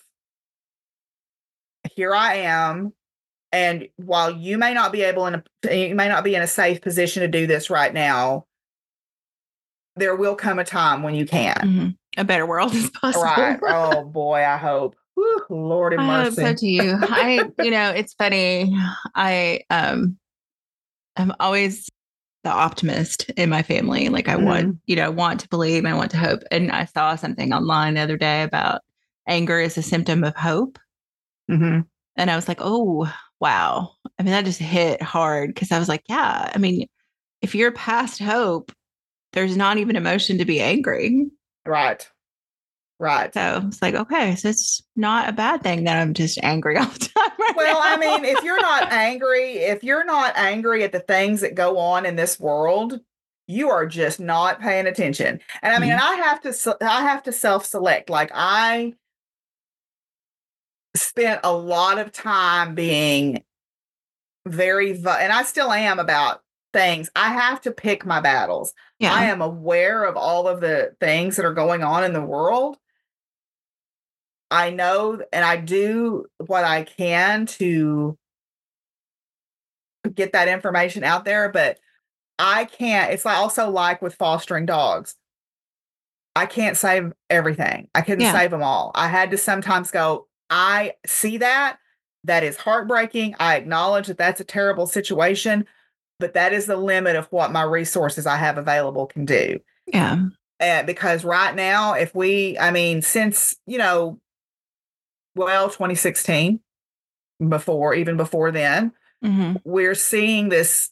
S2: Here I am. And while you may not be in a safe position to do this right now, there will come a time when you can.
S1: A better world is possible.
S2: Right. Oh boy, I hope. Whew, Lord have mercy.
S1: I hope so too. It's funny. I'm always the optimist in my family. Like I want to believe, I want to hope. And I saw something online the other day about anger is a symptom of hope. And I was like, oh, wow. I mean, that just hit hard, because I was like, yeah, I mean, if you're past hope, there's not even emotion to be angry.
S2: Right.
S1: So it's like, okay, so it's not a bad thing that I'm just angry all the time.
S2: Well, I mean, if you're not angry at the things that go on in this world, you are just not paying attention. And I mean, and I have to self-select. Like, I spent a lot of time being and I still am, about things. I have to pick my battles. Yeah. I am aware of all of the things that are going on in the world. I know, and I do what I can to get that information out there, but I can't. It's also like with fostering dogs. I can't save everything. I couldn't save them all. I had to sometimes go, I see that. That is heartbreaking. I acknowledge that that's a terrible situation, but that is the limit of what my resources I have available can do.
S1: Yeah.
S2: Because right now, since, 2016, even before then, we're seeing this,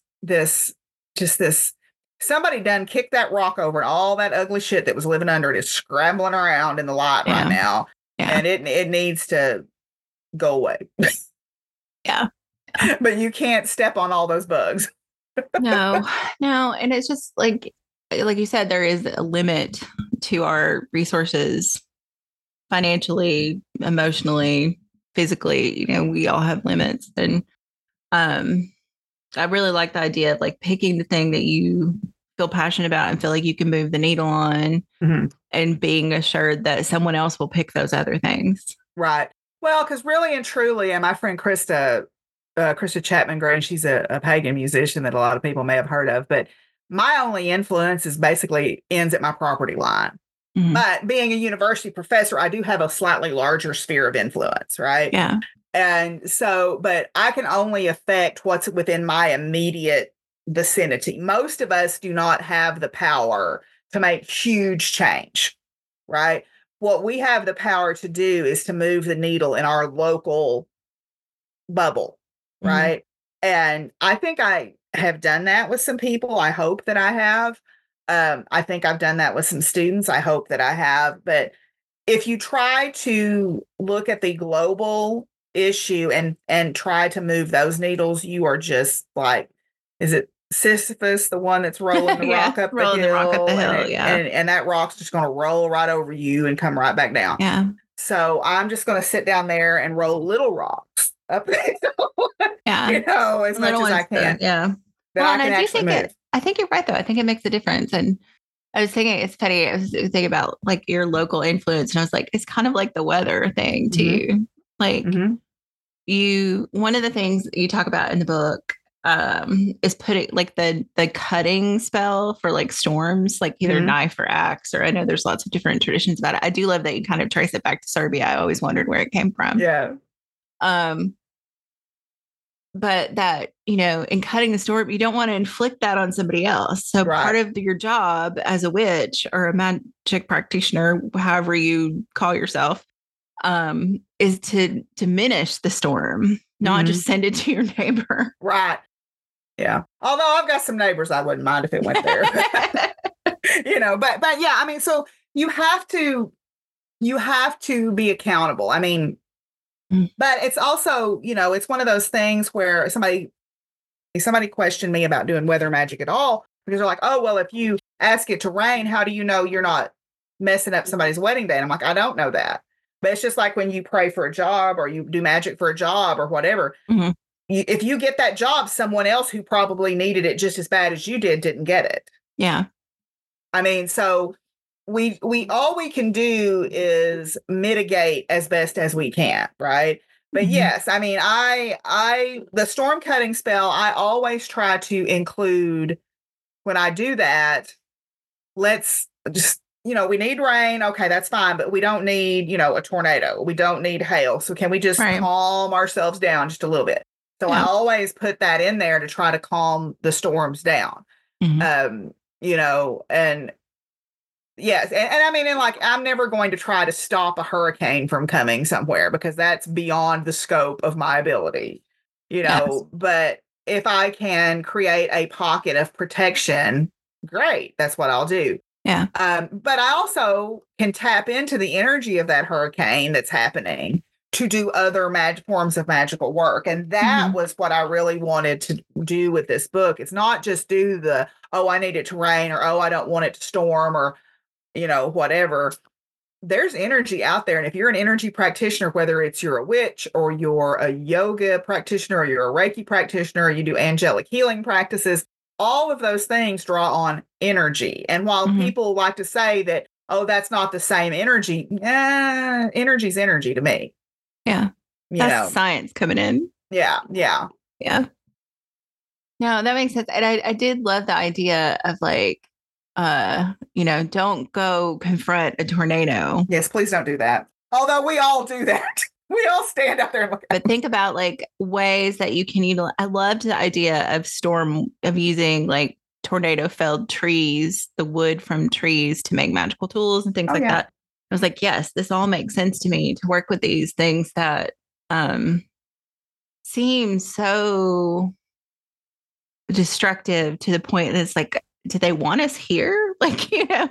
S2: somebody done kicked that rock over, and all that ugly shit that was living under it is scrambling around in the light right now. Yeah. And it needs to go away.
S1: Yeah.
S2: But you can't step on all those bugs.
S1: No. And it's just like you said, there is a limit to our resources, financially, emotionally, physically. We all have limits. And I really like the idea of like picking the thing that you feel passionate about and feel like you can move the needle on, and being assured that someone else will pick those other things.
S2: Right. Well, because really and truly, and my friend Krista Chapman Gray, she's a pagan musician that a lot of people may have heard of, but my only influence is basically ends at my property line. But being a university professor, I do have a slightly larger sphere of influence, right?
S1: Yeah.
S2: And so, but I can only affect what's within my immediate vicinity. Most of us do not have the power to make huge change, right? What we have the power to do is to move the needle in our local bubble, right? And I think I have done that with some people. I hope that I have. I think I've done that with some students. I hope that I have. But if you try to look at the global issue and try to move those needles, you are just like, is it Sisyphus, the one that's rolling the rock up the hill? And that rock's just going to roll right over you and come right back down.
S1: Yeah.
S2: So I'm just going to sit down there and roll little rocks up the hill, as much as I can.
S1: I think you're right, though. I think it makes a difference. And I was thinking, it's funny. I was thinking about like your local influence, and I was like, it's kind of like the weather thing too. Like one of the things you talk about in the book is putting like the cutting spell for like storms, like either knife or axe, or I know there's lots of different traditions about it. I do love that you kind of trace it back to Serbia. I always wondered where it came from.
S2: Yeah.
S1: But that, in cutting the storm, you don't want to inflict that on somebody else. So part of your job as a witch or a magic practitioner, however you call yourself, is to diminish the storm, not just send it to your neighbor.
S2: Right. Yeah. Although I've got some neighbors I wouldn't mind if it went there. But yeah, I mean, so you have to be accountable. I mean, but it's also, it's one of those things where somebody questioned me about doing weather magic at all, because they're like, oh, well, if you ask it to rain, how do you know you're not messing up somebody's wedding day? And I'm like, I don't know that. But it's just like when you pray for a job or you do magic for a job or whatever.
S1: Mm-hmm.
S2: If you get that job, someone else who probably needed it just as bad as you didn't get it.
S1: Yeah.
S2: I mean, so we all we can do is mitigate as best as we can, right? But yes, I mean, the storm cutting spell, I always try to include when I do that. Let's just, we need rain. Okay, that's fine. But we don't need, a tornado. We don't need hail. So can we just calm ourselves down just a little bit? So I always put that in there to try to calm the storms down. And yes. And I mean, and like, I'm never going to try to stop a hurricane from coming somewhere because that's beyond the scope of my ability, but if I can create a pocket of protection, great. That's what I'll do.
S1: Yeah.
S2: But I also can tap into the energy of that hurricane that's happening to do other forms of magical work. And that was what I really wanted to do with this book. It's not just do I need it to rain, or, I don't want it to storm, or, whatever. There's energy out there. And if you're an energy practitioner, whether you're a witch or you're a yoga practitioner or you're a Reiki practitioner, or you do angelic healing practices, all of those things draw on energy. And while people like to say that, that's not the same energy, energy's energy to me.
S1: Yeah. That's science coming in.
S2: Yeah. Yeah.
S1: Yeah. No, that makes sense. And I did love the idea of like, don't go confront a tornado.
S2: Yes, please don't do that. Although we all do that. We all stand out there and look.
S1: But think about like ways that you can utilize. I loved the idea of using like tornado felled trees, the wood from trees to make magical tools and things like that. I was like, yes, this all makes sense to me, to work with these things that seem so destructive to the point that it's like, do they want us here? Like,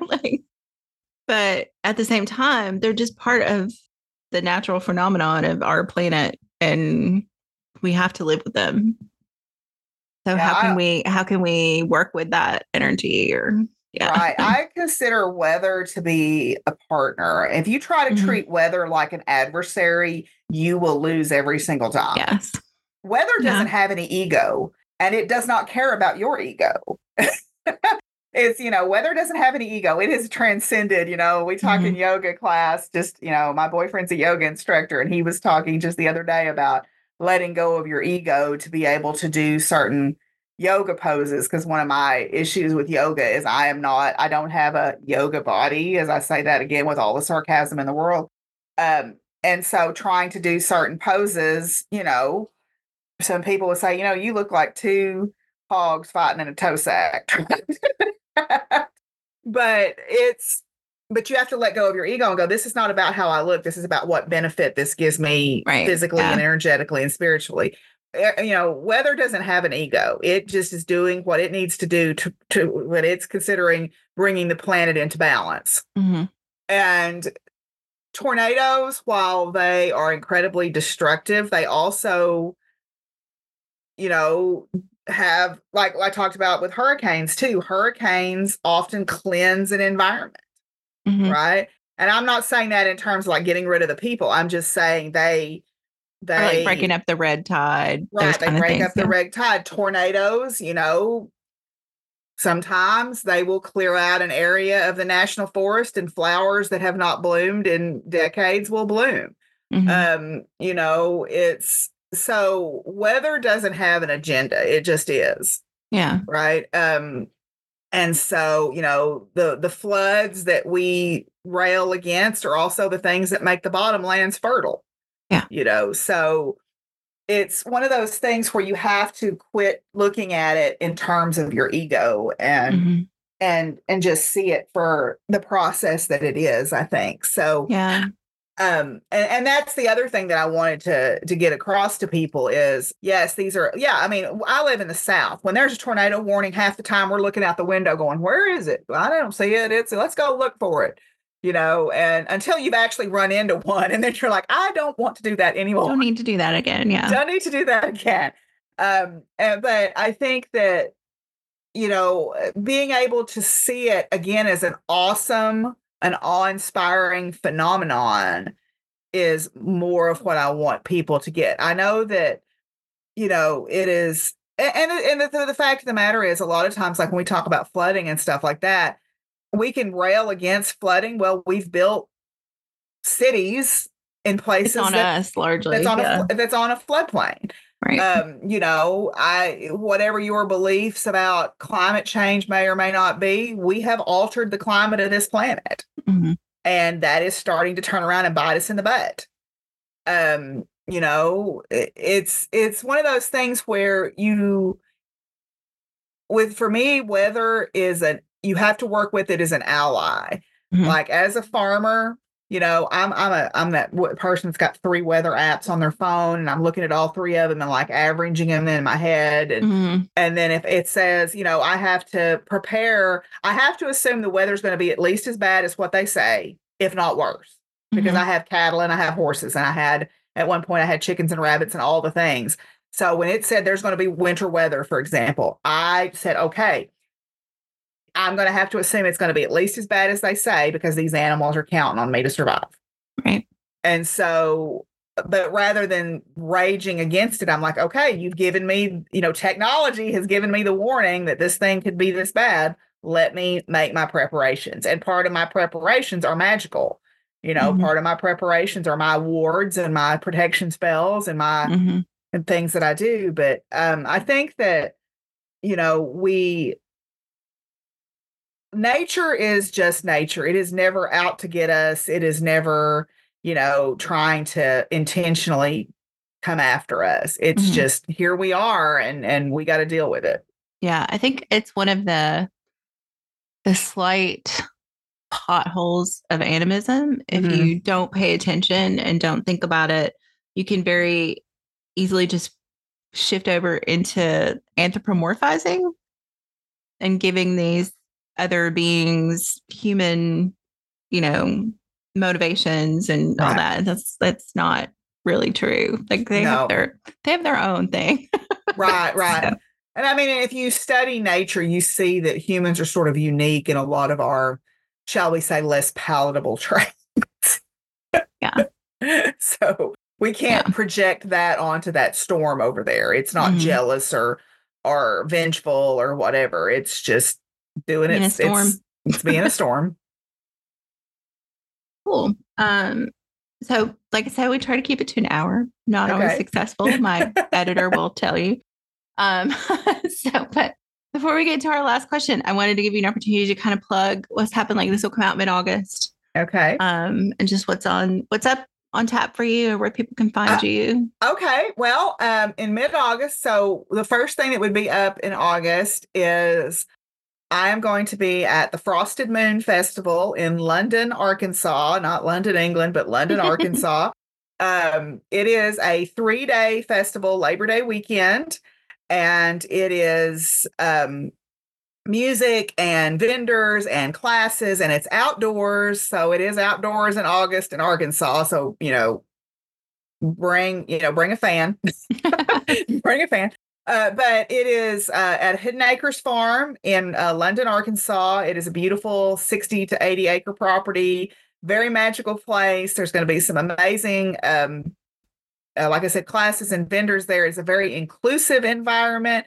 S1: but at the same time, they're just part of the natural phenomenon of our planet, and we have to live with them. So how can we work with that energy?
S2: Right. I consider weather to be a partner. If you try to treat weather like an adversary, you will lose every single time.
S1: Yes.
S2: Weather doesn't have any ego, and it does not care about your ego. It's, weather doesn't have any ego. It is transcended. We talk in yoga class, just, my boyfriend's a yoga instructor, and he was talking just the other day about letting go of your ego to be able to do certain yoga poses. Because one of my issues with yoga is I don't have a yoga body, as I say that again with all the sarcasm in the world. And so trying to do certain poses, some people would say, you look like two hogs fighting in a toe sack. But you have to let go of your ego and go, this is not about how I look. This is about what benefit this gives me physically and energetically and spiritually. Weather doesn't have an ego. It just is doing what it needs to do to what it's considering bringing the planet into balance. And tornadoes, while they are incredibly destructive, they also, have, like I talked about with hurricanes too. Hurricanes often cleanse an environment, right? And I'm not saying that in terms of like getting rid of the people. I'm just saying they
S1: or like breaking up the red tide.
S2: Right, they break up the red tide. Tornadoes, sometimes they will clear out an area of the national forest, and flowers that have not bloomed in decades will bloom. It's so weather doesn't have an agenda. It just is.
S1: Yeah.
S2: Right. And so, the floods that we rail against are also the things that make the bottomlands fertile.
S1: Yeah.
S2: So it's one of those things where you have to quit looking at it in terms of your ego and just see it for the process that it is, I think. So,
S1: yeah.
S2: And that's the other thing that I wanted to get across to people is, yes, these are, yeah, I mean, I live in the South. When there's a tornado warning, half the time we're looking out the window going, where is it? Well, I don't see it. Let's go look for it, and until you've actually run into one, and then you're like, I don't want to do that anymore.
S1: Don't need to do that again. Yeah.
S2: Don't need to do that again. But I think that, being able to see it again as an awe-inspiring phenomenon is more of what I want people to get. I know that, it is, and the fact of the matter is, a lot of times, like when we talk about flooding and stuff like that, we can rail against flooding. Well, we've built cities in places
S1: it's on us largely.
S2: That's on a floodplain.
S1: Right.
S2: Whatever your beliefs about climate change may or may not be, we have altered the climate of this planet.
S1: Mm-hmm.
S2: And that is starting to turn around and bite us in the butt. It's one of those things where for me, weather you have to work with it as an ally.
S1: Mm-hmm.
S2: Like as a farmer, I'm that person that's got 3 weather apps on their phone, and I'm looking at all 3 of them and like averaging them in my head. And then if it says, I have to prepare, I have to assume the weather's going to be at least as bad as what they say, if not worse, because I have cattle and I have horses, and at one point I had chickens and rabbits and all the things. So when it said there's going to be winter weather, for example, I said, okay, I'm going to have to assume it's going to be at least as bad as they say, because these animals are counting on me to survive.
S1: Right.
S2: And so, but rather than raging against it, I'm like, okay, you've given me, technology has given me the warning that this thing could be this bad. Let me make my preparations. And part of my preparations are magical. Part of my preparations are my wards and my protection spells and and things that I do. But I think that, nature is just nature. It is never out to get us. It is never, trying to intentionally come after us. It's just, here we are, and we got to deal with it.
S1: Yeah. I think it's one of the slight potholes of animism. If you don't pay attention and don't think about it, you can very easily just shift over into anthropomorphizing and giving these other beings human, motivations and all that. That's not really true. Like they have their own thing.
S2: Right. So. And I mean, if you study nature, you see that humans are sort of unique in a lot of our, shall we say, less palatable traits.
S1: Yeah.
S2: So we can't project that onto that storm over there. It's not jealous or vengeful or whatever. It's just doing it. It's being a storm.
S1: Cool. So like I said, we try to keep it to an hour. Not always successful. My editor will tell you. But before we get to our last question, I wanted to give you an opportunity to kind of plug what's happened. Like this will come out mid-August.
S2: Okay.
S1: And just what's up on tap for you, or where people can find you.
S2: Okay. Well, in mid-August, so the first thing that would be up in August is I am going to be at the Frosted Moon Festival in London, Arkansas, not London, England, but London, Arkansas. It is a 3-day festival, Labor Day weekend, and it is music and vendors and classes, and it's outdoors. So it is outdoors in August in Arkansas. So, bring a fan, bring a fan. But it is at Hidden Acres Farm in London, Arkansas. It is a beautiful 60 to 80 acre property, very magical place. There's going to be some amazing, like I said, classes and vendors there. It's a very inclusive environment.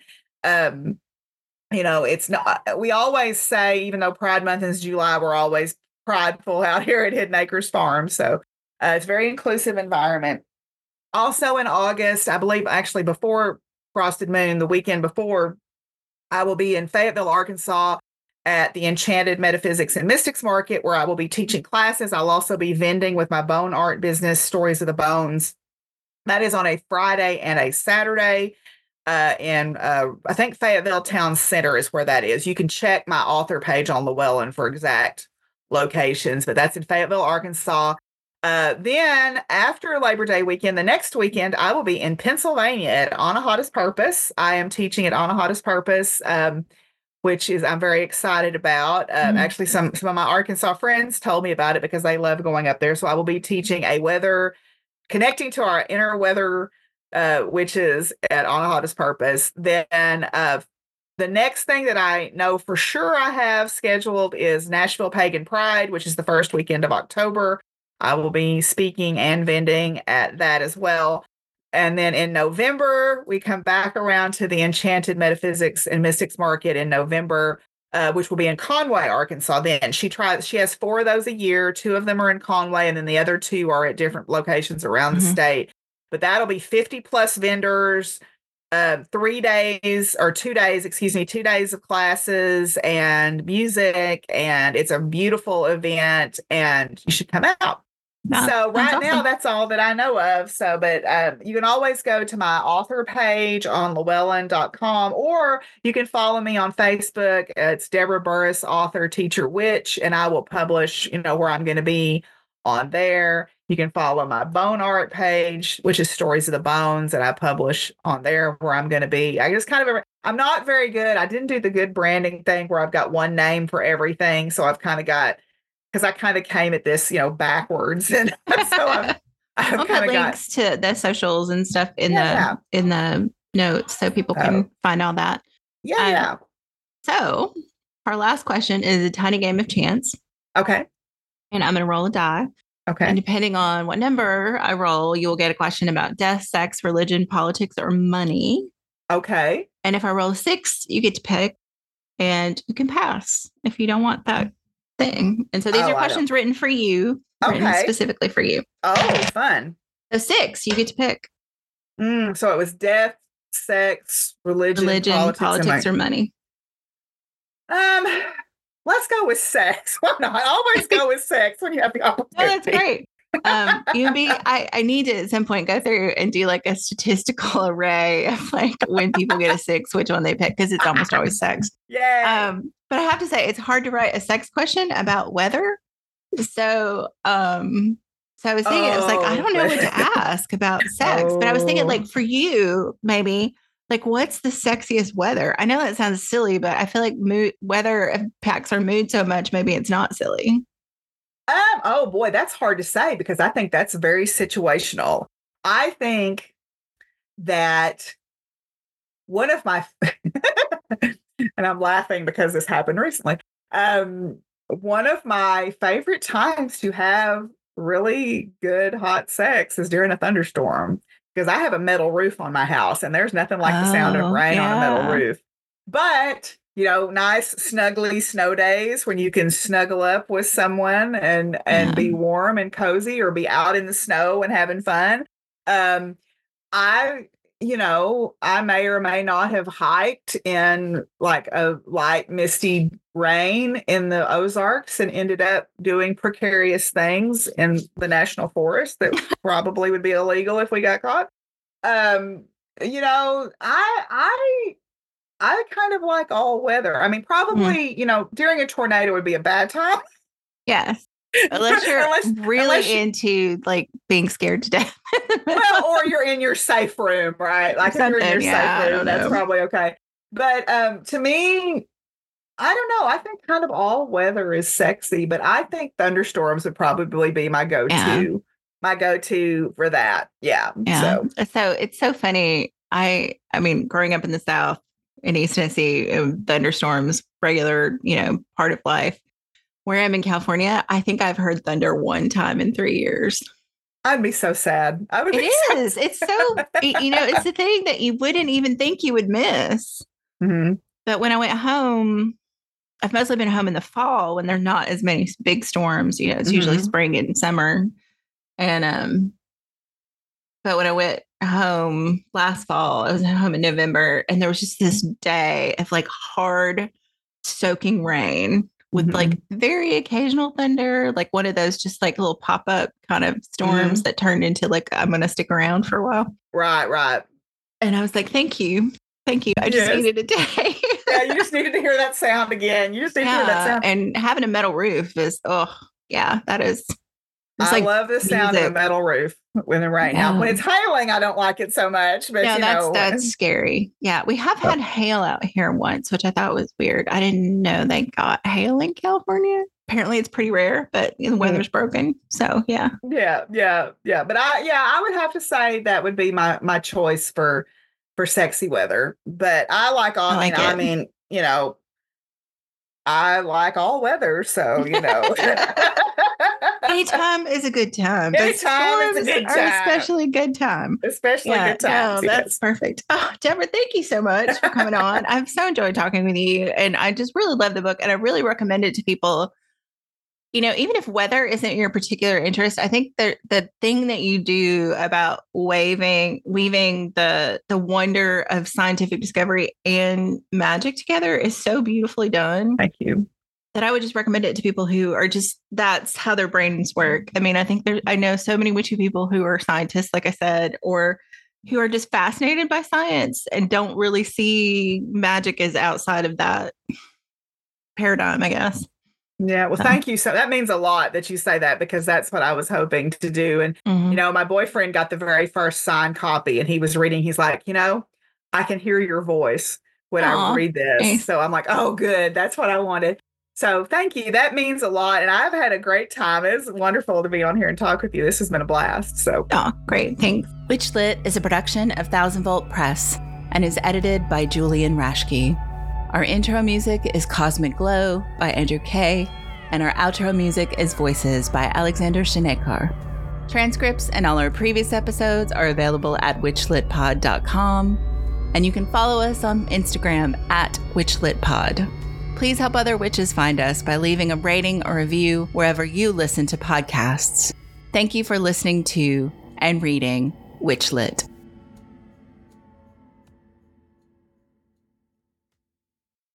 S2: It's not, we always say, even though Pride Month is July, we're always prideful out here at Hidden Acres Farm. So it's a very inclusive environment. Also in August, I believe actually before Frosted Moon, the weekend before, I will be in Fayetteville, Arkansas at the Enchanted Metaphysics and Mystics Market, where I will be teaching classes. I'll also be vending with my bone art business, Stories of the Bones. That is on a Friday and a Saturday. And I think Fayetteville Town Center is where that is. You can check my author page on Llewellyn for exact locations, but that's in Fayetteville, Arkansas. Then after Labor Day weekend, the next weekend, I will be in Pennsylvania at Anahata's Purpose. I am teaching at Anahata's Purpose, which is I'm very excited about. Actually, some of my Arkansas friends told me about it because they love going up there. So I will be teaching connecting to our inner weather, which is at Anahata's Purpose. Then the next thing that I know for sure I have scheduled is Nashville Pagan Pride, which is the first weekend of October. I will be speaking and vending at that as well. And then in November, we come back around to the Enchanted Metaphysics and Mystics Market in November, which will be in Conway, Arkansas. Then she has 4 of those a year. 2 of them are in Conway, and then the other 2 are at different locations around the state. But that'll be 50 plus vendors, 2 days of classes and music, and it's a beautiful event, and you should come out. So right now, that's all that I know of. So, but you can always go to my author page on Llewellyn.com, or you can follow me on Facebook. It's Deborah Burris, author, teacher, witch, and I will publish, where I'm going to be on there. You can follow my bone art page, which is Stories of the Bones, and I publish on there where I'm going to be. I'm not very good. I didn't do the good branding thing where I've got one name for everything. So I've kind of got, because I kind of came at this, backwards. And so I'll
S1: put links to the socials and stuff in the notes so people can find all that.
S2: Yeah.
S1: So our last question is a tiny game of chance.
S2: Okay.
S1: And I'm going to roll a die.
S2: Okay.
S1: And depending on what number I roll, you will get a question about death, sex, religion, politics, or money.
S2: Okay.
S1: And if I roll a 6, you get to pick, and you can pass if you don't want that thing. And so these are questions written for you, written specifically for you.
S2: Oh, fun.
S1: So 6, you get to pick.
S2: So it was death, sex, religion,
S1: politics or money.
S2: Let's go with sex. Why not? Always go with sex when you have the opportunity.
S1: Oh, that's great. I need to at some point go through and do like a statistical array of like when people get a 6, which one they pick, because it's almost always sex.
S2: Yeah.
S1: But I have to say it's hard to write a sex question about weather. So I was thinking, I was like, I don't know what to ask about sex, but I was thinking like for you, maybe like, what's the sexiest weather? I know that sounds silly, but I feel like weather impacts our mood so much. Maybe it's not silly.
S2: Oh boy, that's hard to say because I think that's very situational. I think that one of my, and I'm laughing because this happened recently. One of my favorite times to have really good hot sex is during a thunderstorm, because I have a metal roof on my house and there's nothing like the sound of rain on a metal roof. But nice snuggly snow days when you can snuggle up with someone and be warm and cozy, or be out in the snow and having fun. I may or may not have hiked in like a light misty rain in the Ozarks and ended up doing precarious things in the national forest that probably would be illegal if we got caught. I kind of like all weather. I mean, probably, during a tornado would be a bad time.
S1: Yes. Unless you're into like being scared to death.
S2: Well, or you're in your safe room, right? Like if you're in your safe room, that's probably okay. But to me, I don't know. I think kind of all weather is sexy, but I think thunderstorms would probably be my go-to. Yeah. My go-to for that. Yeah.
S1: So it's so funny. I mean, growing up in the South, in East Tennessee, thunderstorms, regular, part of life. Where I'm in California, I think I've heard thunder one time in 3 years.
S2: I'd be so sad.
S1: It's so, it's the thing that you wouldn't even think you would miss.
S2: Mm-hmm.
S1: But when I went home, I've mostly been home in the fall when there's not as many big storms. It's usually spring and summer. And, but when I went home last fall, I was home in November, and there was just this day of like hard soaking rain with like very occasional thunder, like one of those just like little pop-up kind of storms that turned into like, I'm going to stick around for a while.
S2: Right.
S1: And I was like, thank you. I just needed a day.
S2: Yeah, you just needed to hear that sound again. You just need to hear that sound.
S1: And having a metal roof is, that is
S2: I love the sound of a metal roof when it rains. Now, when it's hailing, I don't like it so much. But
S1: that's scary. Yeah, we have had hail out here once, which I thought was weird. I didn't know they got hail in California. Apparently, it's pretty rare, but the weather's broken. So yeah.
S2: But I would have to say that would be my choice for sexy weather. But I like all. I mean, I like all weather, so
S1: Anytime is a good time.
S2: Anytime is a good time.
S1: Especially a good time.
S2: Especially good time.
S1: No, that's perfect. Oh, Deborah, thank you so much for coming on. I've so enjoyed talking with you, and I just really love the book, and I really recommend it to people. Even if weather isn't your particular interest, I think the thing that you do about weaving the wonder of scientific discovery and magic together is so beautifully done.
S2: Thank you.
S1: That I would just recommend it to people who are that's how their brains work. I mean, I know so many witchy people who are scientists, like I said, or who are just fascinated by science and don't really see magic as outside of that paradigm, I guess.
S2: Yeah. Well, thank you. So that means a lot that you say that, because that's what I was hoping to do. And, my boyfriend got the very first signed copy, and he was reading. He's like, I can hear your voice when I read this. Nice. So I'm like, oh, good. That's what I wanted. So thank you. That means a lot. And I've had a great time. It's wonderful to be on here and talk with you. This has been a blast. So
S1: great. Thanks. Witchlit is a production of 1000 Volt Press and is edited by Julian Rashke. Our intro music is Cosmic Glow by Andrew Kay, and our outro music is Voices by Alexander Shanekar. Transcripts and all our previous episodes are available at witchlitpod.com, and you can follow us on Instagram at witchlitpod. Please help other witches find us by leaving a rating or review wherever you listen to podcasts. Thank you for listening to and reading Witchlit.